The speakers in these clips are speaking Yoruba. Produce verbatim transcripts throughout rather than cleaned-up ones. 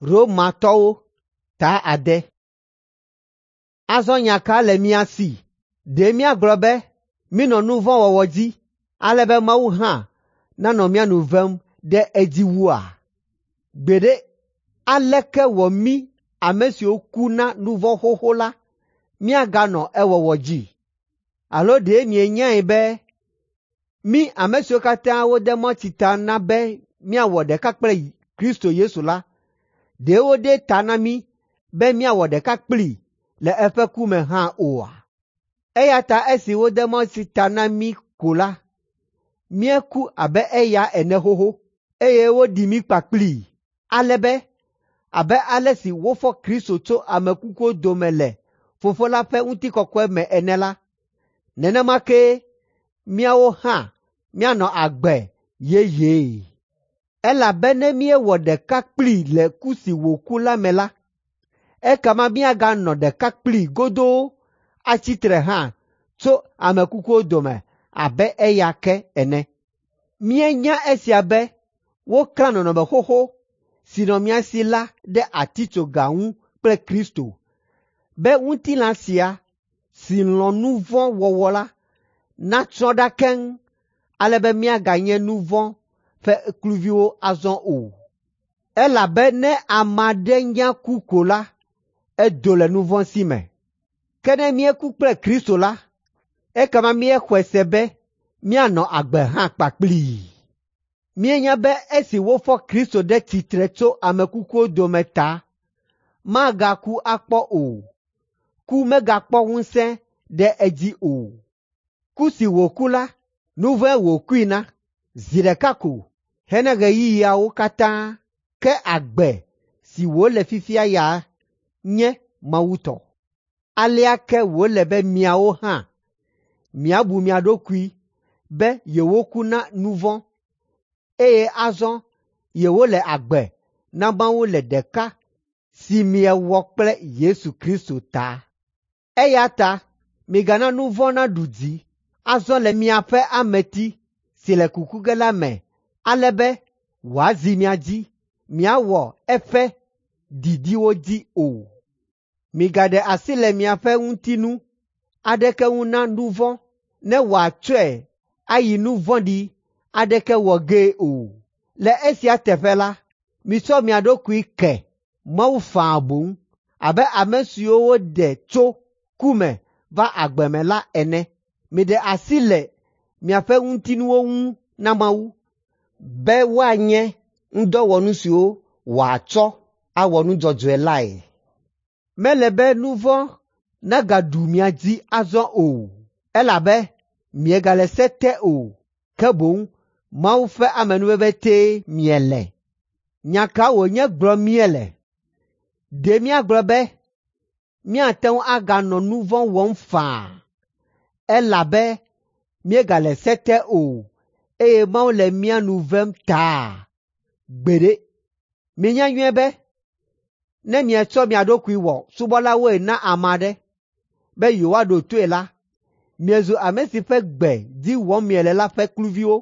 Romatɔwo ta ade. Azɔ nyaka le mia si, ɖe míagblɔ be minɔ nu vɔ̃ wɔwɔ dzi, ale be Mawu hã nanɔ mía nu vem ɖe edzi wua? Gbeɖe, aleke wɔ mí ame siwo ku na nu vɔ̃ xoxo la, míaganɔ ewɔwɔ dzi? Alo ɖe mienyae be mí ame siwo katã wode mɔtsi ta na be míawɔ ɖeka kple Kristo Yesu la, ɖe woɖe ta na mí be míawɔ ɖeka kplii le eƒe ku me hã oa? Eya ta esi wode mɔtsi ta na mí ko la, míeku abe eya ene xoxo, eye woɖi mí kpakplii, ale be abe ale si wofɔ Kristo tso ame kukuwo dome le Fofo la ƒe ŋutikɔkɔe me ene la, nenema ke míawo hã míanɔ agbe yeye. Elabena míewɔ ɖeka kplii le ku si wòku la me la, ekema míaganɔ ɖeka kplii godoo atsitre hã tso ame kukuwo dome abe eya ke ene. Míenya esia be woklã nɔnɔme xoxo si nɔ mía si la ɖe atitsoga ŋu kple Kristo, be ŋutilã sia si lɔ̃ nu vɔ̃ wɔwɔ la natsrɔ̃ ɖa keŋ, ale be míaganye nu vɔ̃ ƒe kluviwo azɔ o. Elabe ne ame aɖe nya ku ko la, edo le nu vɔ̃ si me. Ke ne míeku kple Kristo la, ekema míexɔe se be míanɔ agbe hã kpakplii. Míenya be esi wofɔ Kristo ɖe tsitre tso ame kukuwo dome ta, magaku akpɔ o. Ku megakpɔ ŋusẽ ɖe edzi o. Ku si wòku la, nu vɔ̃e wòkui na, zi ɖeka ko, hena ɣeyiɣiawo katã, ke agbe si wòle fifia ya nye Mawu tɔ. Alea ke wòle be miawo hã miabu mia ɖokui be yewoku na nu vɔ̃, eye azɔ yewole agbe na Mawu le ɖeka si miewɔ kple Yesu Kristo ta. Eya ta migana nu vɔ̃ naɖu dzi azɔ le miaƒe ameti si le kuku ge la me, ale be wòazi mia dzi, miawɔ eƒe didiwo dzi o. Migaɖe asi le miaƒe ŋutinu aɖeke ŋu na nu vɔ̃ ne wòatsɔe ayi nu vɔ̃ɖi aɖeke wɔ gee o. Le esia teƒe la, mitsɔ mia ɖokui ke Mawu faa boŋ, abe ame siwo woɖe tso ku me va agbe me la ene. Miɖe asi le miaƒe ŋutinuwo ŋu na Mawu, be woanye ŋdɔwɔnu siwo wòatsɔ awɔ nu dzɔdzɔe lae. Mele be nu vɔ̃ nagaɖu mia dzi azɔ o, elabe miegale se te o, ke boŋ Mawu ƒe amenuvevetee miele. Nya ka wònye gblɔ miele? Ɖe míagblɔ be míate ŋu aganɔ nu vɔ̃ wɔm faa, elabe míegale se te o, eye Mawu le mía nu vem taa? Gbeɖe, mienya nyuie be ne mietsɔ mia ɖokui wɔ subɔlawoe na ame aɖe be yewoaɖo toe la, miezu ame si ƒe gbe dzi wɔm miele la ƒe kluviwo.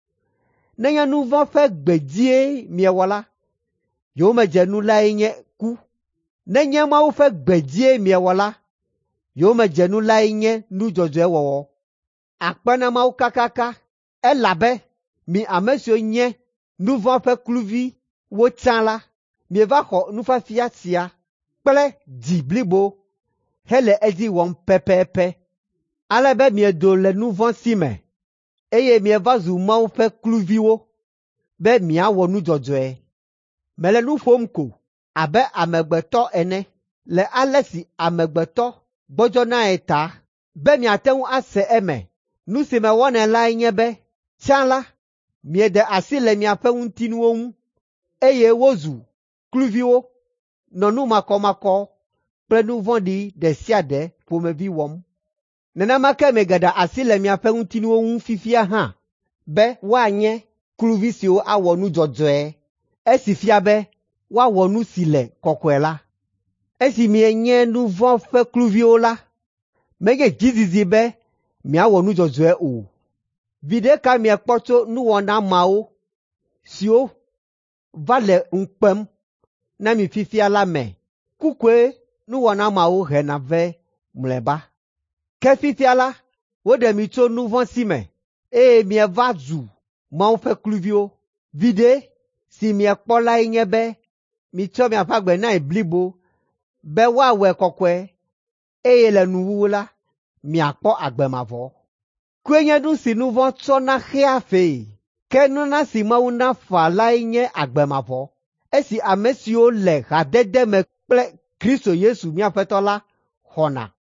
Nenye nu vɔ̃ ƒe gbe dzie miewɔ la, yewomedze nu lae nye ku. Nenye Mawu ƒe gbe dzie miewɔ la, yewomedze nu lae nye nu dzɔdzɔe wɔwɔ. Akpe na Mawu kakaka, elabe mi ame siwo nye nu vɔ̃ ƒe kluviwo tsã la, mieva xɔ nufiafia sia kple dzi blibo hele edzi wɔm pɛpɛpɛ, ale be miedo le nu vɔ̃ si me, eye mieva zu Mawu ƒe kluviwo be miawɔ nu dzɔdzɔe. Mele nu ƒom ko abe amegbetɔ ene, le ale si amegbetɔ gbɔdzɔnae ta, be miate ŋu ase eme. Nu si mewɔnɛ lae nye be tsã la, miede asi le miaƒe ŋutinuwo ŋu, eye wozu kluviwo, nɔ nu makɔmakɔ kple nu vɔ̃ɖi ɖe sia ɖe ƒomevi wɔm. Nenema ke miegeɖe asi le miaƒe ŋutinuwo ŋu fifia hã, be woanye kluvi siwo awɔ nu dzɔdzɔe, esi fia be woawɔ nu si le kɔkɔe la. Esi mienye nu vɔ̃ ƒe kluviwo la, menye dzizizi be miawɔ nu dzɔdzɔe o. Viɖe ka miekpɔ tso nuwɔna mawo siwo va le ŋu kpem na mi fifia la me. Kukwe nu wana ma wo he na ve mleba. Ke fifia la, wo de mi tso nu von si me. E mi eva zu, ma wo fe kluvio. Vide, si mi ekpola inye be, mi tso mi apagbe na iblibo, be wa we kokwe, e le nuwu la, mi akpo agbe mavo. Kwenye du si nu von tso na hea fe. Ke nu na si ma wo na fa la inye agbe mavo. E si amesio le hadede me kple Kristo Yesu mi afetola hona.